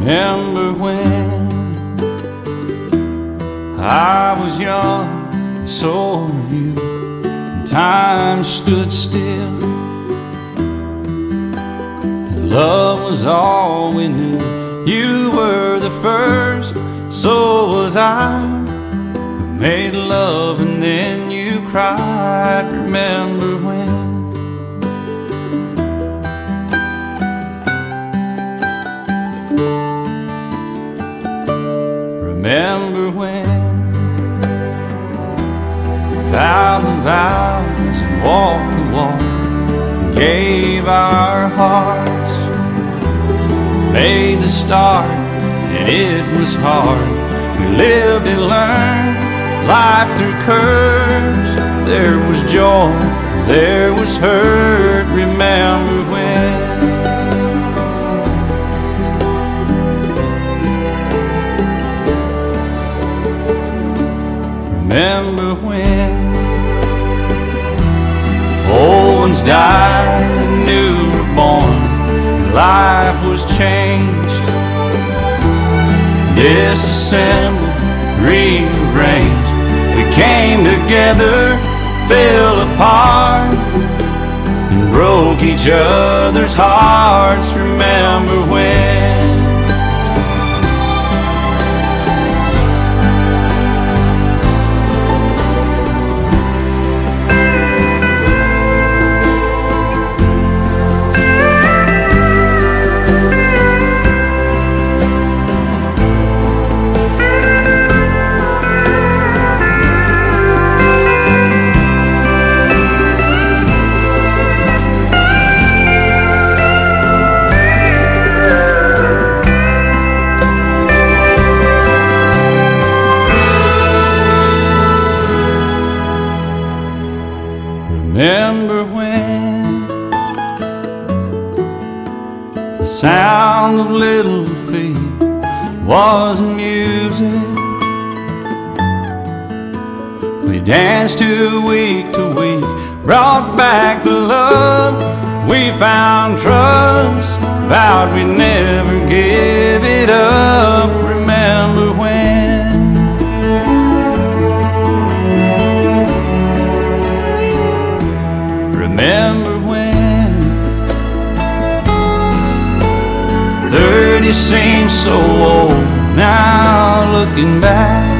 Remember when I was young, and so were you, and time stood still, and love was all we knew. You were the first, so was I, who made love and then you cried. Remember when? Remember when we vowed the vows and walked the walk and gave our hearts, made the start and it was hard. We lived and learned life through curves. There was joy, there was hurt. Remember when? Remember when old ones died and new were born, and life was changed, disassembled, rearranged. We came together, fell apart, and broke each other's hearts. Remember when? Remember when the sound of little feet was music? We danced to week, brought back the love. We found trust, vowed we'd never give it up. Remember when? Remember when 30 seems so old now, looking back.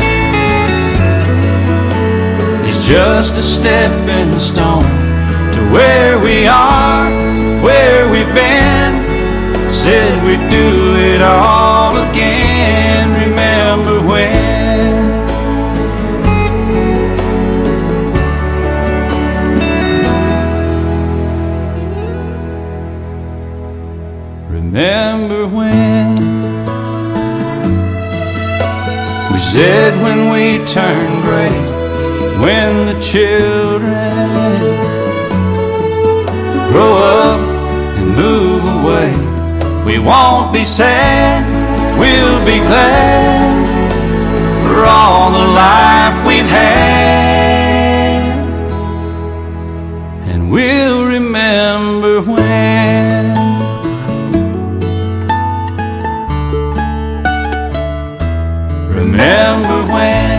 It's just a stepping stone to where we are, where we've been. Said we'd do it all again. Remember when? Remember when we said when we turn gray, when the children grow up and move away, we won't be sad, we'll be glad for all the life we've had, and we'll remember when. Remember when?